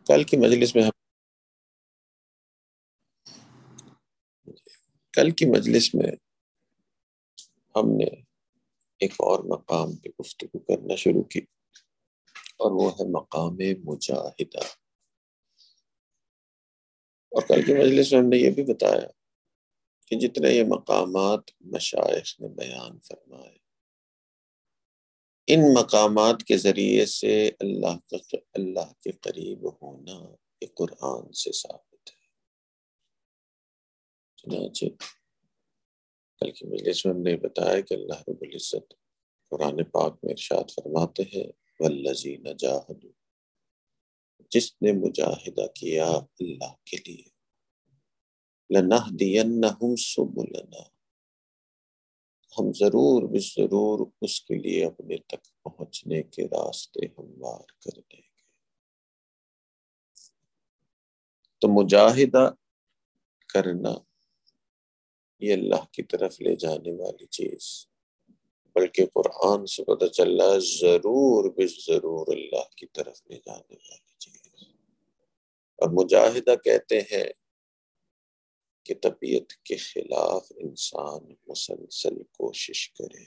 کل کی مجلس میں ہم نے ایک اور مقام پہ گفتگو کرنا شروع کی، اور وہ ہے مقام مجاہدہ۔ اور کل کی مجلس میں ہم نے یہ بھی بتایا کہ جتنے یہ مقامات مشائخ نے بیان فرمائے، ان مقامات کے ذریعے سے اللہ کے قریب ہونا یہ قرآن سے ثابت ہے۔ چنانچہ کل کی مجلس میں ہم نے بتایا کہ اللہ رب العزت قرآن پاک میں ارشاد فرماتے ہیں والذین جاہدوا، جس نے مجاہدہ کیا اللہ کے لیے، لنہدینہم سبلنا، ہم ضرور اس کے لیے اپنے تک پہنچنے کے راستے ہموار کر دیں گے۔ تو مجاہدہ کرنا یہ اللہ کی طرف لے جانے والی چیز، بلکہ قرآن سے پتہ چل رہا ہے ضرور اللہ کی طرف لے جانے والی چیز۔ اور مجاہدہ کہتے ہیں کہ طبیعت کے خلاف انسان مسلسل کوشش کرے۔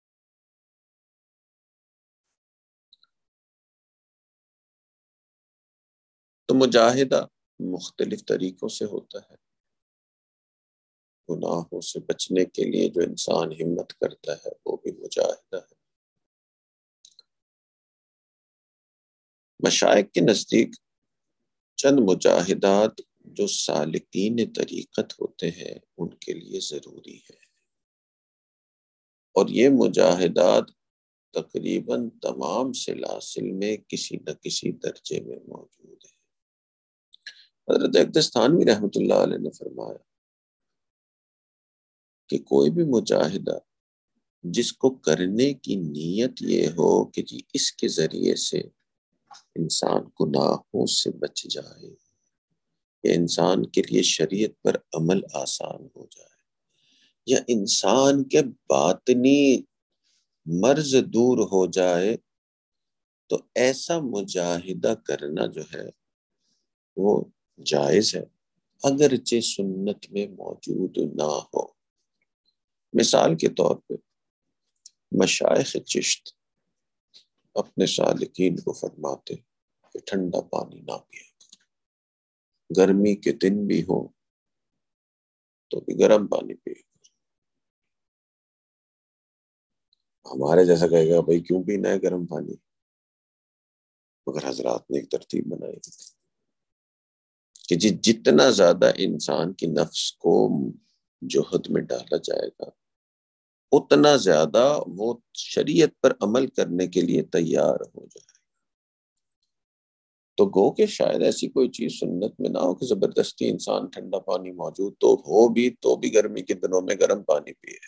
تو مجاہدہ مختلف طریقوں سے ہوتا ہے۔ گناہوں سے بچنے کے لیے جو انسان ہمت کرتا ہے وہ بھی مجاہدہ ہے۔ مشائخ کے نزدیک چند مجاہدات جو سالکین طریقت ہوتے ہیں ان کے لیے ضروری ہے، اور یہ مجاہدات تقریباً تمام سلاسل میں کسی نہ کسی درجے میں موجود ہیں۔ حضرت اقدستانوی رحمۃ اللہ علیہ نے فرمایا کہ کوئی بھی مجاہدہ جس کو کرنے کی نیت یہ ہو کہ جی اس کے ذریعے سے انسان گناہوں سے بچ جائے، یا انسان کے لیے شریعت پر عمل آسان ہو جائے، یا انسان کے باطنی مرض دور ہو جائے، تو ایسا مجاہدہ کرنا جو ہے وہ جائز ہے، اگرچہ سنت میں موجود نہ ہو۔ مثال کے طور پہ مشائخ چشت اپنے سالکین کو فرماتے کہ ٹھنڈا پانی نہ پیا، گرمی کے دن بھی ہو تو بھی گرم پانی پیے۔ ہمارے جیسا کہے گا بھائی کیوں پینا ہے گرم پانی، مگر حضرات نے ایک ترتیب بنائی کہ جتنا زیادہ انسان کی نفس کو جوہد میں ڈالا جائے گا اتنا زیادہ وہ شریعت پر عمل کرنے کے لیے تیار ہو جائے گا۔ تو گو کہ شاید ایسی کوئی چیز سنت میں نہ ہو کہ زبردستی انسان ٹھنڈا پانی موجود تو بھی گرمی کے دنوں میں گرم پانی پیے،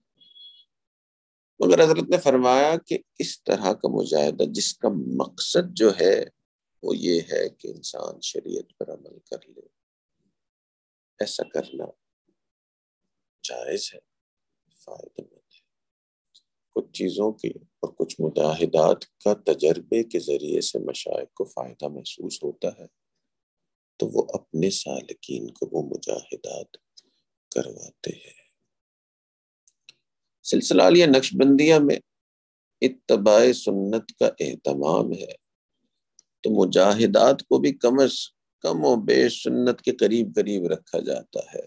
مگر حضرت نے فرمایا کہ اس طرح کا مجاہدہ جس کا مقصد جو ہے وہ یہ ہے کہ انسان شریعت پر عمل کر لے، ایسا کرنا جائز ہے، فائدہ مند ہے۔ کچھ چیزوں کی اور کچھ مجاہدات کا تجربے کے ذریعے سے مشائخ کو فائدہ محسوس ہوتا ہے تو وہ اپنے سالکین کو وہ مجاہدات کرواتے ہیں۔ سلسلہ عالیہ نقشبندیہ میں اتباع سنت کا اہتمام ہے، تو مجاہدات کو بھی کم و بیش سنت کے قریب رکھا جاتا ہے۔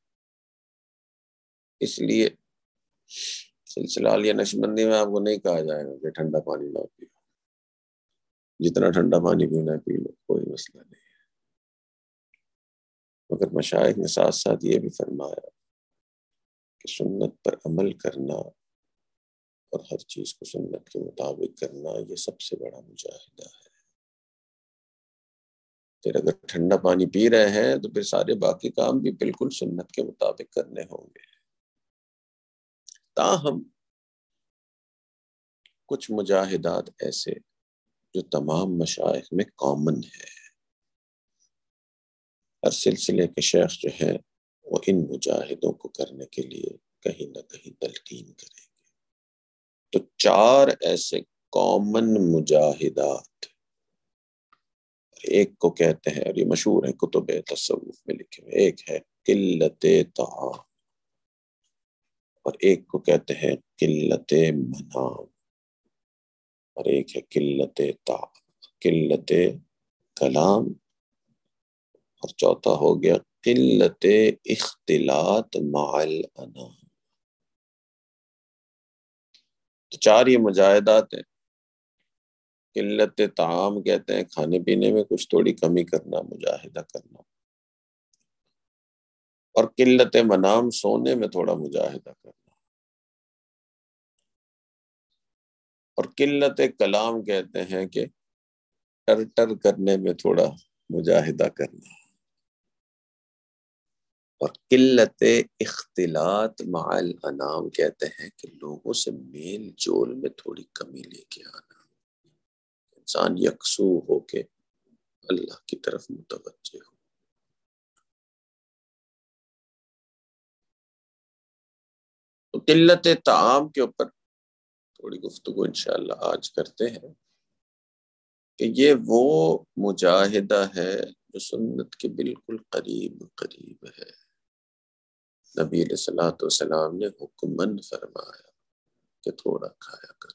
اس لیے سلسلہ عالیہ نقشبندی میں آپ کو نہیں کہا جائے گا کہ ٹھنڈا پانی نہ پیو، جتنا ٹھنڈا پانی پینا ہے پی لو، کوئی مسئلہ نہیں ہے۔ مگر مشائخ نے ساتھ ساتھ یہ بھی فرمایا کہ سنت پر عمل کرنا اور ہر چیز کو سنت کے مطابق کرنا یہ سب سے بڑا مجاہدہ ہے۔ پھر اگر ٹھنڈا پانی پی رہے ہیں تو پھر سارے باقی کام بھی بالکل سنت کے مطابق کرنے ہوں گے۔ تاہم کچھ مجاہدات ایسے جو تمام مشائخ میں کامن ہے، ہر سلسلے کے شیخ جو ہیں وہ ان مجاہدوں کو کرنے کے لیے کہیں نہ کہیں تلقین کریں گے۔ تو 4 ایسے کامن مجاہدات، ایک کو کہتے ہیں، اور یہ مشہور ہے کتب تصوف میں لکھے ہوئے، ایک ہے قلت طعام اور ایک کو کہتے ہیں قلت منام، اور ایک ہے قلت کلام، اور چوتھا ہو گیا قلت اختلاط مع الانام۔ تو چار یہ مجاہدات ہیں۔ قلت طعام کہتے ہیں کھانے پینے میں کچھ تھوڑی کمی کرنا، مجاہدہ کرنا، اور قلت منام سونے میں تھوڑا مجاہدہ کرنا، اور قلت کلام کہتے ہیں کہ ٹر ٹر کرنے میں تھوڑا مجاہدہ کرنا، اور قلت اختلاط مع الانام کہتے ہیں کہ لوگوں سے میل جول میں تھوڑی کمی لے کے آنا، انسان یکسو ہو کے اللہ کی طرف متوجہ ہو۔ تو قلت طعام کے اوپر تھوڑی گفتگو انشاءاللہ آج کرتے ہیں کہ یہ وہ مجاہدہ ہے جو سنت کے بالکل قریب قریب ہے۔ نبی علیہ الصلوۃ والسلام نے حکمن فرمایا کہ تھوڑا کھایا کر۔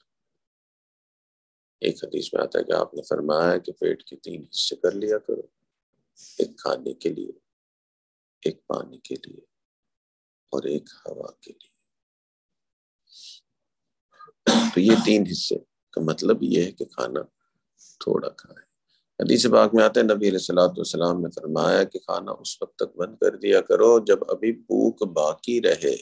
ایک حدیث میں آتا ہے کہ آپ نے فرمایا کہ پیٹ کے 3 حصے کر لیا کرو، ایک کھانے کے لیے، ایک پانی کے لیے، اور ایک ہوا کے لیے۔ تو یہ 3 حصے کا مطلب یہ ہے کہ کھانا تھوڑا کھائیں۔ حدیث پاک میں آتا ہے نبی علیہ الصلوۃ والسلام نے فرمایا کہ کھانا اس وقت تک بند کر دیا کرو جب ابھی بھوک باقی رہے،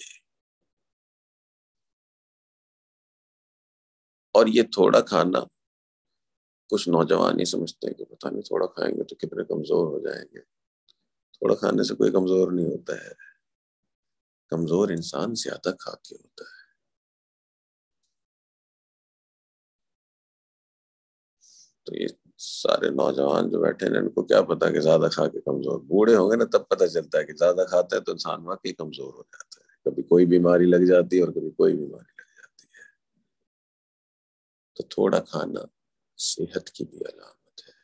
اور یہ تھوڑا کھانا کچھ نوجوان ہی سمجھتے ہیں کہ پتہ نہیں تھوڑا کھائیں گے تو کتنے کمزور ہو جائیں گے۔ تھوڑا کھانے سے کوئی کمزور نہیں ہوتا ہے، کمزور انسان زیادہ کھا کے ہوتا ہے۔ تو یہ سارے نوجوان جو بیٹھے ہیں ان کو کیا پتا کہ زیادہ کھا کے کمزور، بوڑھے ہوں گے نا تب پتہ چلتا ہے کہ زیادہ کھاتا ہے تو انسان واقعی کمزور ہو جاتا ہے، کبھی کوئی بیماری لگ جاتی ہے اور کبھی کوئی بیماری لگ جاتی ہے۔ تو تھوڑا کھانا صحت کی بھی علامت ہے۔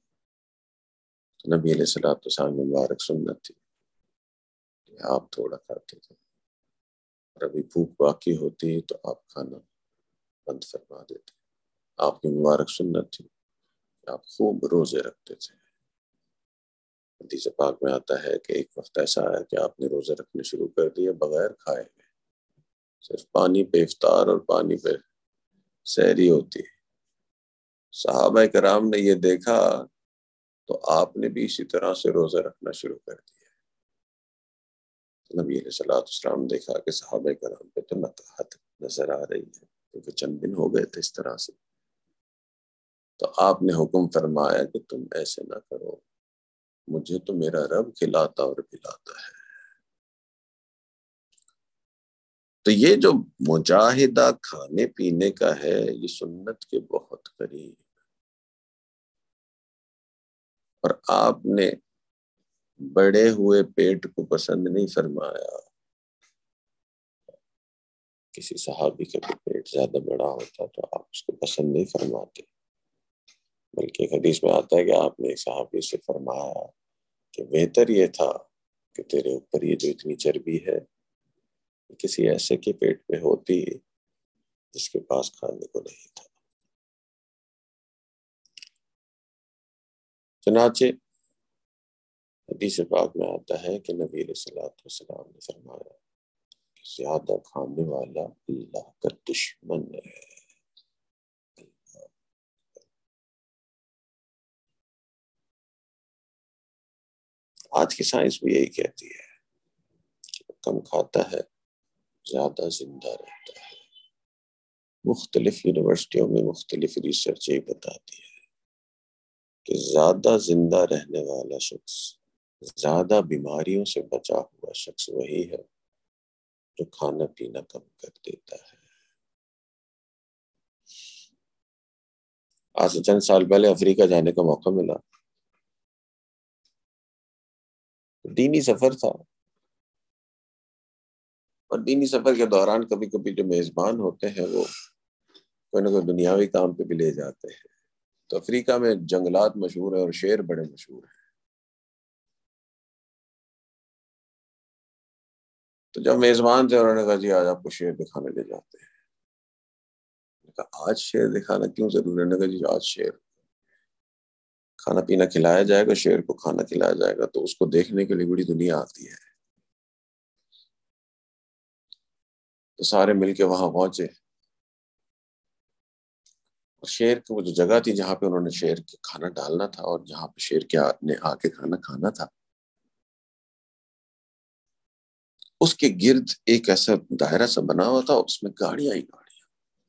تو نبی علیہ الصلوۃ والسلام مبارک سنت تھی کہ آپ تھوڑا کھاتے تھے، اور ابھی بھوک باقی ہوتی تو آپ کھانا بند فرما دیتے۔ آپ کی مبارک سنت تھی کہ آپ خوب روزے رکھتے تھے۔ حدیث پاک میں آتا ہے کہ ایک وقت ایسا آیا کہ آپ نے روزے رکھنے شروع کر دیے بغیر کھائے ہوئے، صرف پانی پہ افطار اور پانی پہ سحری ہوتی ہے۔ صحابہ کرام نے یہ دیکھا تو آپ نے بھی اسی طرح سے روزہ رکھنا شروع کر دیا۔ نبی علیہ الصلوۃ والسلام دیکھا کہ صحابہ کرام پہ تو نکاہت نظر آ رہی ہے کیونکہ چند دن ہو گئے تھے اس طرح سے، تو آپ نے حکم فرمایا کہ تم ایسے نہ کرو، مجھے تو میرا رب کھلاتا اور پلاتا ہے۔ تو یہ جو مجاہدہ کھانے پینے کا ہے یہ سنت کے بہت قریب، اور آپ نے بڑے ہوئے پیٹ کو پسند نہیں فرمایا۔ کسی صحابی کا پیٹ زیادہ بڑا ہوتا تو آپ اس کو پسند نہیں فرماتے، بلکہ ایک حدیث میں آتا ہے کہ آپ نے صحابی سے فرمایا کہ بہتر یہ تھا کہ تیرے اوپر یہ جو اتنی چربی ہے کسی ایسے کے پیٹ میں ہوتی جس کے پاس کھانے کو نہیں تھا۔ چنانچہ حدیث پاک میں آتا ہے کہ نبی علیہ الصلوۃ والسلام نے فرمایا کہ زیادہ کھانے والا اللہ کا دشمن ہے۔ آج کی سائنس بھی یہی کہتی ہے کہ کم کھاتا ہے زیادہ زندہ رہتا ہے۔ مختلف یونیورسٹیوں میں مختلف ریسرچ یہ بتاتی ہے کہ زیادہ زندہ رہنے والا شخص، زیادہ بیماریوں سے بچا ہوا شخص وہی ہے جو کھانا پینا کم کر دیتا ہے۔ آج سے چند سال پہلے افریقہ جانے کا موقع ملا، دینی سفر تھا، اور دینی سفر کے دوران کبھی کبھی جو میزبان ہوتے ہیں وہ کوئی نہ کوئی دنیاوی کام پہ بھی لے جاتے ہیں۔ تو افریقہ میں جنگلات مشہور ہیں اور شیر بڑے مشہور ہیں. تو جب میزبان تھے انہوں نے کہا جی آج آپ کو شیر دکھانے لے جاتے ہیں. میں نے کہا آج شیر دکھانا کیوں ضروری ہے؟ نے کہا جی آج شیر کھانا پینا کھلایا جائے گا، شیر کو کھانا کھلایا جائے گا، تو اس کو دیکھنے کے لیے بڑی دنیا آتی ہے. تو سارے مل کے وہاں پہنچے اور شیر کی وہ جو جگہ تھی جہاں پہ انہوں نے شیر کے کھانا ڈالنا تھا اور جہاں پہ شیر کے نے آ کے کھانا کھانا تھا، اس کے گرد ایک ایسا دائرہ سا بنا ہوا تھا، اس میں گاڑیاں ہی گاڑیاں.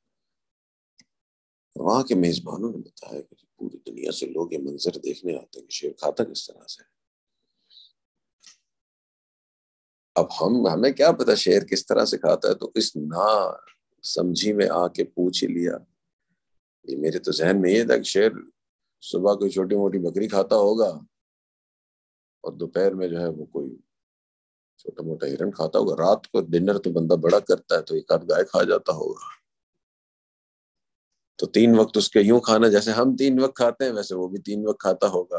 وہاں کے میزبانوں نے بتایا کہ پوری دنیا سے لوگ یہ منظر دیکھنے آتے ہیں کہ شیر کھاتا کس طرح سے. اب ہمیں کیا پتا شیر کس طرح سے کھاتا ہے، تو اس نا سمجھی میں آ کے پوچھ ہی لیا. یہ میرے تو ذہن میں یہ تھا کہ شیر صبح کوئی چھوٹی موٹی بکری کھاتا ہوگا اور دوپہر میں جو ہے وہ کوئی چھوٹا موٹا ہرن کھاتا ہوگا، رات کو ڈنر تو بندہ بڑا کرتا ہے تو ایک آدھ گائے کھا جاتا ہوگا. تو 3 وقت اس کے یوں کھانا جیسے ہم 3 وقت کھاتے ہیں ویسے وہ بھی 3 وقت کھاتا ہوگا.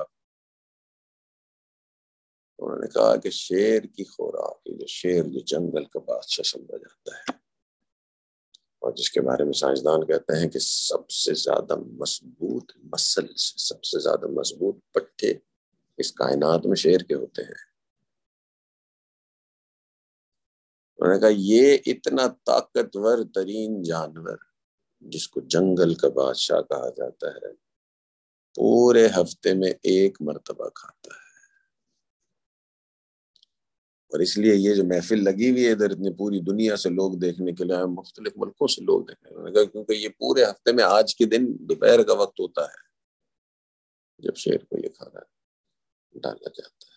انہوں نے کہا کہ شیر کی خوراک، جو شیر جو جنگل کا بادشاہ سمجھا جاتا ہے اور جس کے بارے میں سائنسدان کہتے ہیں کہ سب سے زیادہ مضبوط مسلز، سب سے زیادہ مضبوط پٹھے اس کائنات میں شیر کے ہوتے ہیں. انہوں نے کہا یہ اتنا طاقتور ترین جانور جس کو جنگل کا بادشاہ کہا جاتا ہے پورے ہفتے میں 1 مرتبہ کھاتا ہے. اور اس لیے یہ جو محفل لگی ہوئی ہے ادھر اتنی پوری دنیا سے لوگ دیکھنے کے لیے، مختلف ملکوں سے لوگ دیکھنے کے لیے، کیونکہ یہ پورے ہفتے میں آج کے دن دوپہر کا وقت ہوتا ہے جب شیر کو یہ کھانا ڈالا جاتا ہے.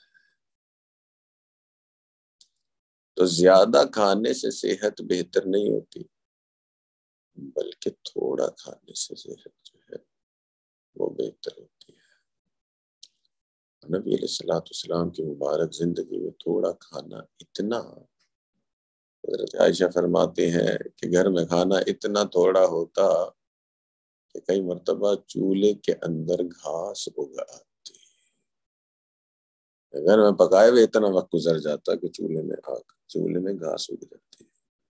تو زیادہ کھانے سے صحت بہتر نہیں ہوتی، بلکہ تھوڑا کھانے سے صحت جو ہے وہ بہتر ہوتی ہے. نبی علیہ الصلوۃ والسلام کی مبارک زندگی میں تھوڑا کھانا اتنا، حضرت عائشہ فرماتی ہیں کہ گھر میں کھانا اتنا تھوڑا ہوتا کہ کئی مرتبہ چولہے کے اندر گھاس اگ آتی. گھر میں پکائے ہوئے اتنا وقت گزر جاتا کہ چولہے میں گھاس اگ جاتی.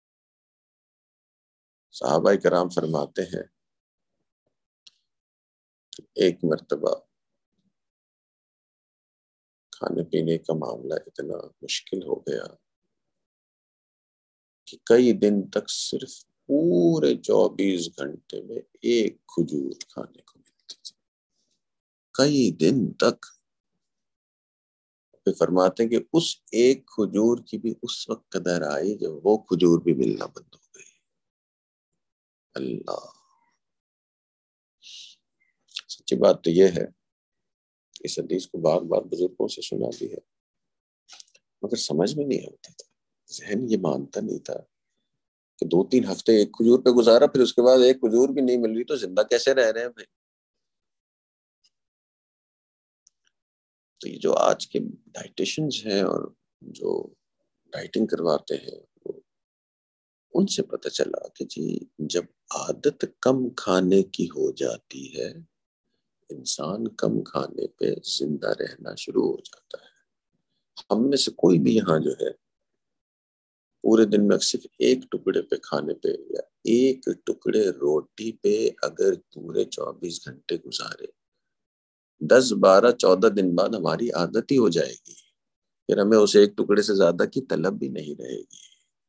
صحابہ کرام فرماتے ہیں کہ ایک مرتبہ کھانے پینے کا معاملہ اتنا مشکل ہو گیا کہ کئی دن تک صرف پورے 24 گھنٹے میں 1 کھجور کھانے کو ملتی تھی. کئی دن تک. پھر فرماتے ہیں کہ اس 1 کھجور کی بھی اس وقت قدر آئی جب وہ کھجور بھی ملنا بند ہو گئی. اللہ. سچی بات تو یہ ہے، اس حدیث کو بار بار بزرگوں سے سنا بھی ہے مگر سمجھ میں نہیں آتا تھا، ذہن یہ مانتا نہیں تھا کہ 2-3 ہفتے 1 کھجور پہ گزارا، پھر اس کے بعد 1 کھجور بھی نہیں مل رہی تو زندہ کیسے رہ رہے ہیں بھائی. تو یہ جو آج کے ڈائٹیشنز ہیں اور جو ڈائٹنگ کرواتے ہیں ان سے پتہ چلا کہ جی جب عادت کم کھانے کی ہو جاتی ہے انسان کم کھانے پہ زندہ رہنا شروع ہو جاتا ہے. ہم میں سے کوئی بھی یہاں جو ہے پورے دن میں صرف 1 ٹکڑے پہ کھانے پہ یا 1 ٹکڑے روٹی پہ اگر پورے 24 گھنٹے گزارے 10 12 14 دن بعد ہماری عادت ہی ہو جائے گی، پھر ہمیں اس 1 ٹکڑے سے زیادہ کی طلب بھی نہیں رہے گی.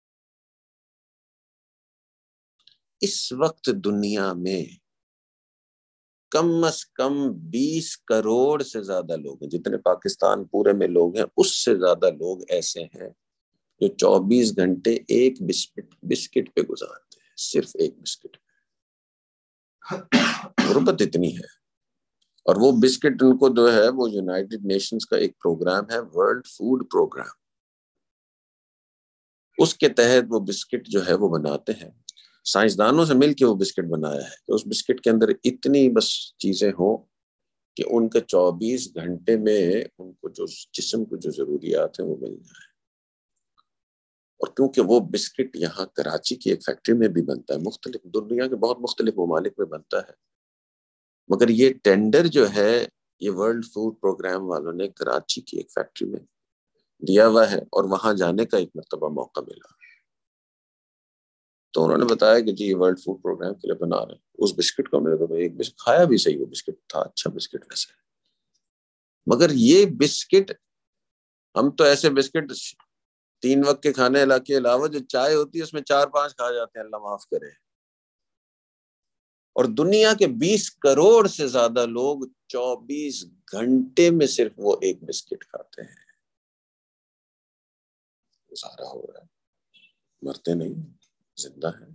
اس وقت دنیا میں کم از کم 20 کروڑ سے زیادہ لوگ ہیں، جتنے پاکستان پورے میں لوگ ہیں اس سے زیادہ لوگ ایسے ہیں جو 24 گھنٹے 1 بسکٹ پہ گزارتے ہیں، صرف 1 بسکٹ پہ. غربت اتنی ہے. اور وہ بسکٹ ان کو جو ہے وہ یونائٹڈ نیشنز کا ایک پروگرام ہے، ورلڈ فوڈ پروگرام، اس کے تحت وہ بسکٹ جو ہے وہ بناتے ہیں. سائنسدانوں سے مل کے وہ بسکٹ بنایا ہے کہ اس بسکٹ کے اندر اتنی بس چیزیں ہوں کہ ان کے 24 گھنٹے میں ان کو جو جسم کو جو ضروریات ہیں وہ مل جائے. اور کیونکہ وہ بسکٹ یہاں کراچی کی ایک فیکٹری میں بھی بنتا ہے، مختلف دنیا کے بہت مختلف ممالک میں بنتا ہے، مگر یہ ٹینڈر جو ہے یہ ورلڈ فوڈ پروگرام والوں نے کراچی کی ایک فیکٹری میں دیا ہوا ہے، اور وہاں جانے کا ایک مرتبہ موقع ملا، تو انہوں نے بتایا کہ جی یہ ورلڈ فوڈ پروگرام کے لیے بنا رہے ہیں۔ اس بسکٹ کو میرے کو ایک بسکٹ کھایا بھی صحیح، وہ بسکٹ تھا اچھا بسکٹ ویسے، مگر یہ بسکٹ ہم تو ایسے بسکٹ 3 وقت کے کھانے کے علاوہ جو چائے ہوتی ہے اس میں 4-5 کھا جاتے ہیں، اللہ معاف کرے، اور دنیا کے 20 کروڑ سے زیادہ لوگ 24 گھنٹے میں صرف وہ ایک بسکٹ کھاتے ہیں، گزارا ہو رہا ہے، مرتے نہیں، زندہ ہے۔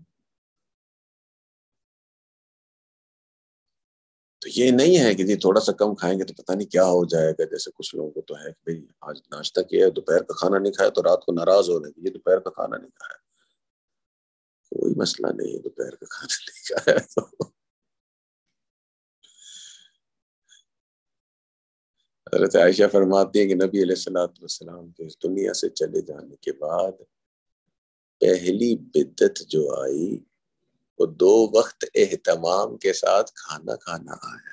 تو یہ نہیں ہے کہ جی تھوڑا سا کم کھائیں گے تو پتہ نہیں کیا ہو جائے گا، جیسے کچھ لوگوں کو تو ہے کہ بھئی آج ناشتہ کیا ہے، دوپہر کا کھانا نہیں کھایا تو رات کو ناراض ہو رہے ہیں، یہ دوپہر کا کھانا نہیں کھایا، کوئی مسئلہ نہیں ہے دوپہر کا کھانا نہیں کھایا تو۔ حضرت عائشہ فرماتی ہے کہ نبی علیہ الصلوۃ والسلام کے اس دنیا سے چلے جانے کے بعد پہلی بدعت جو آئی وہ 2 وقت اہتمام کے ساتھ کھانا کھانا آیا،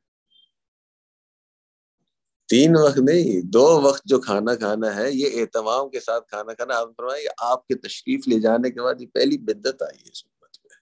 3 وقت نہیں، 2 وقت جو کھانا کھانا ہے یہ اہتمام کے ساتھ کھانا کھانا۔ آپ فرمائے آپ کے تشریف لے جانے کے بعد یہ پہلی بدعت آئی ہے اس امت میں۔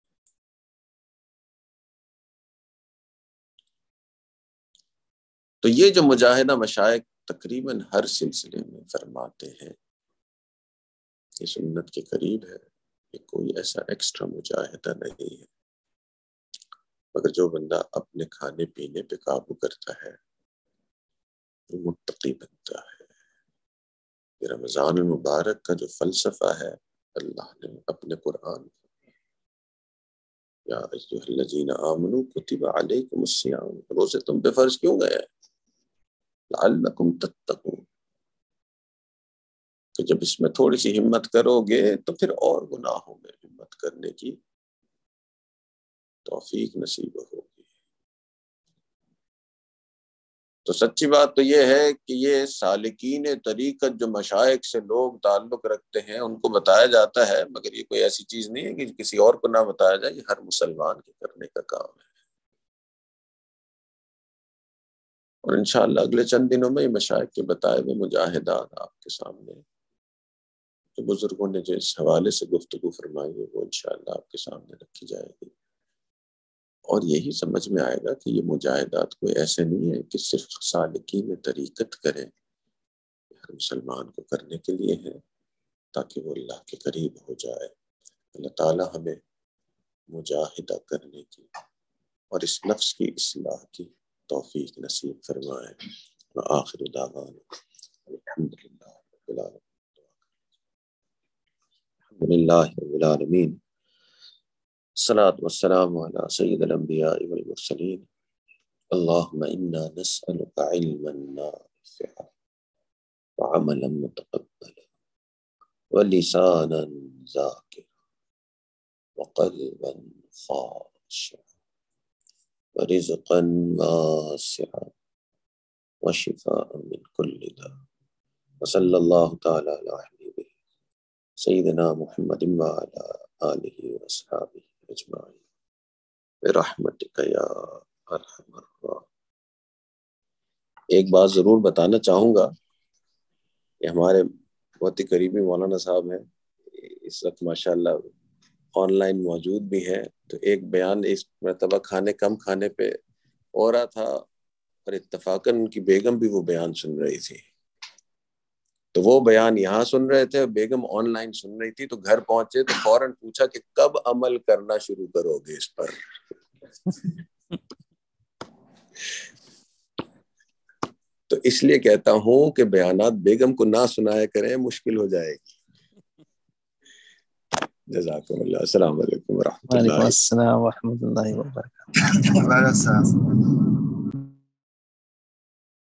تو یہ جو مجاہدہ مشائخ تقریباً ہر سلسلے میں فرماتے ہیں یہ سنت کے قریب ہے، یہ کوئی ایسا ایکسٹرا مجاہدہ نہیں ہے، مگر جو بندہ اپنے کھانے پینے پہ قابو کرتا ہے وہ متقی بنتا ہے۔ یہ رمضان المبارک کا جو فلسفہ ہے اللہ نے اپنے قرآن میں، یا ایھا الذین آمنوا کتب علیکم الصیام، روزے تم پہ فرض کیوں گئے ہیں؟ لعلکم تتقون، تو جب اس میں تھوڑی سی ہمت کرو گے تو پھر اور گناہوں میں ہمت کرنے کی توفیق نصیب ہوگی۔ تو سچی بات تو یہ ہے کہ یہ سالکین طریقت جو مشائخ سے لوگ تعلق رکھتے ہیں ان کو بتایا جاتا ہے، مگر یہ کوئی ایسی چیز نہیں ہے کہ کسی اور کو نہ بتایا جائے، یہ ہر مسلمان کے کرنے کا کام ہے۔ اور انشاءاللہ اگلے چند دنوں میں مشائخ کے بتائے ہوئے مجاہدات آپ کے سامنے، تو بزرگوں نے جو اس حوالے سے گفتگو فرمائی ہے وہ انشاءاللہ آپ کے سامنے رکھی جائے گی، اور یہی سمجھ میں آئے گا کہ یہ مجاہدات کوئی ایسے نہیں ہے کہ صرف سالکین طریقت کریں، ہر مسلمان کو کرنے کے لیے ہے تاکہ وہ اللہ کے قریب ہو جائے۔ اللہ تعالی ہمیں مجاہدہ کرنے کی اور اس نفس کی اصلاح کی توفیق نصیب فرمائے۔ وآخر دعوانا الحمدللہ رب العالمین، الحمدللہ رب العالمین، الصلاۃ والسلام علی سید الانبیاء والمرسلین، اللہم انا نسألک علما نافعا وعملا متقبلا ولسانا ذاکرا وقلبا خاشعا ورزقا واسعا وشفاء من كل داء، وصلی اللہ تعالی علی حبیبہ سیدنا محمد وعلی آلہ واصحابہ اجمعین برحمتک یا ارحم الراحمین۔ ایک بات ضرور بتانا چاہوں گا کہ ہمارے بہت ہی قریبی مولانا صاحب ہیں، اس وقت ماشاءاللہ آن لائن موجود بھی ہیں، تو ایک بیان اس مرتبہ کم کھانے پہ ہو رہا تھا، اور اتفاقاً ان کی بیگم بھی وہ بیان سن رہی تھی، تو وہ بیان یہاں سن رہے تھے، بیگم آن لائن سن رہی تھی، تو گھر پہنچے تو فوراً پوچھا کہ کب عمل کرنا شروع کرو گے اس پر؟ تو اس لیے کہتا ہوں کہ بیانات بیگم کو نہ سنایا کریں، مشکل ہو جائے گی۔ جزاکم اللہ، السلام علیکم ورحمۃ اللہ۔ وعلیکم السلام ورحمۃ اللہ وبرکاتہ۔